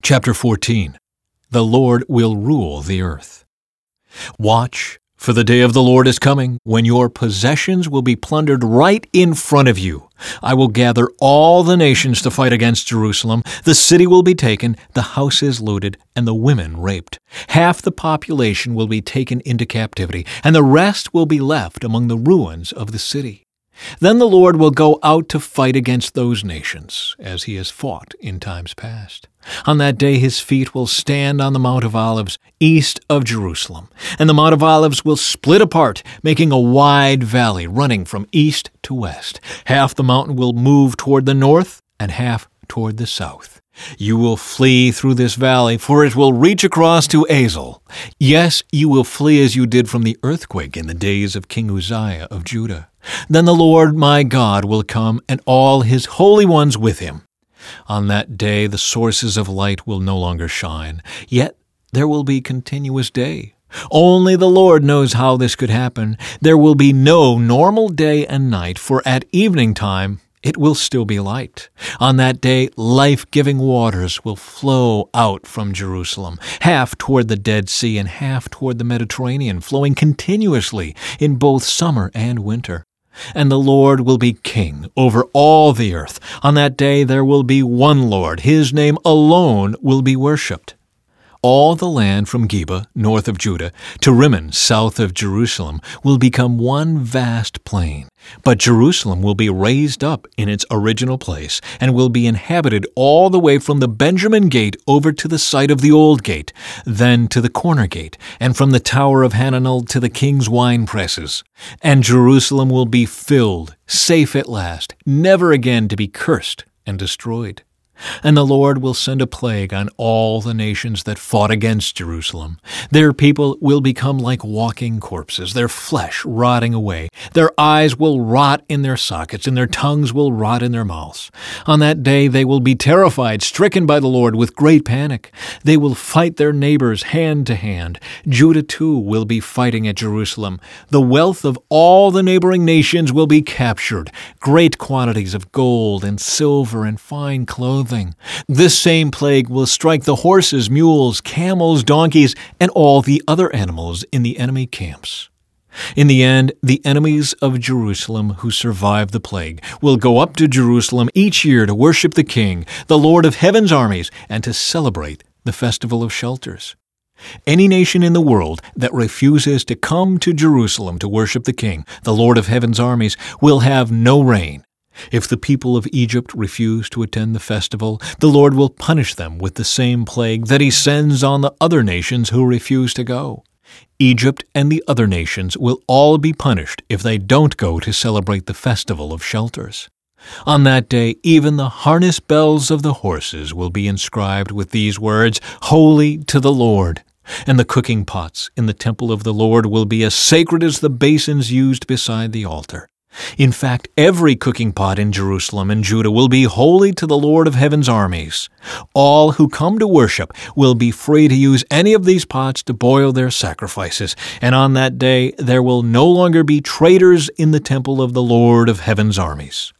Chapter 14. The Lord will rule the earth. Watch, for the day of the Lord is coming, when your possessions will be plundered right in front of you. I will gather all the nations to fight against Jerusalem. The city will be taken, the houses looted, and the women raped. Half the population will be taken into captivity, and the rest will be left among the ruins of the city. Then the Lord will go out to fight against those nations, as he has fought in times past. On that day his feet will stand on the Mount of Olives, east of Jerusalem, and the Mount of Olives will split apart, making a wide valley running from east to west. Half the mountain will move toward the north, and half toward the south. You will flee through this valley, for it will reach across to Azel. Yes, you will flee as you did from the earthquake in the days of King Uzziah of Judah. Then the Lord my God will come, and all his holy ones with him. On that day the sources of light will no longer shine, yet there will be continuous day. Only the Lord knows how this could happen. There will be no normal day and night, for at evening time it will still be light. On that day, life-giving waters will flow out from Jerusalem, half toward the Dead Sea and half toward the Mediterranean, flowing continuously in both summer and winter. And the Lord will be king over all the earth. On that day there will be one Lord. His name alone will be worshipped. All the land from Geba, north of Judah, to Rimmon, south of Jerusalem, will become one vast plain. But Jerusalem will be raised up in its original place, and will be inhabited all the way from the Benjamin gate over to the site of the old gate, then to the corner gate, and from the tower of Hananel to the king's wine presses. And Jerusalem will be filled, safe at last, never again to be cursed and destroyed. And the Lord will send a plague on all the nations that fought against Jerusalem. Their people will become like walking corpses, their flesh rotting away. Their eyes will rot in their sockets, and their tongues will rot in their mouths. On that day they will be terrified, stricken by the Lord with great panic. They will fight their neighbors hand to hand. Judah too will be fighting at Jerusalem. The wealth of all the neighboring nations will be captured, great quantities of gold and silver and fine clothing. This same plague will strike the horses, mules, camels, donkeys, and all the other animals in the enemy camps. In the end, the enemies of Jerusalem who survive the plague will go up to Jerusalem each year to worship the King, the Lord of heaven's armies, and to celebrate the Festival of Shelters. Any nation in the world that refuses to come to Jerusalem to worship the King, the Lord of heaven's armies, will have no rain. If the people of Egypt refuse to attend the festival, the Lord will punish them with the same plague that he sends on the other nations who refuse to go. Egypt and the other nations will all be punished if they don't go to celebrate the Festival of Shelters. On that day, even the harness bells of the horses will be inscribed with these words, "Holy to the Lord." And the cooking pots in the temple of the Lord will be as sacred as the basins used beside the altar. In fact, every cooking pot in Jerusalem and Judah will be holy to the Lord of heaven's armies. All who come to worship will be free to use any of these pots to boil their sacrifices, and on that day there will no longer be traitors in the temple of the Lord of heaven's armies.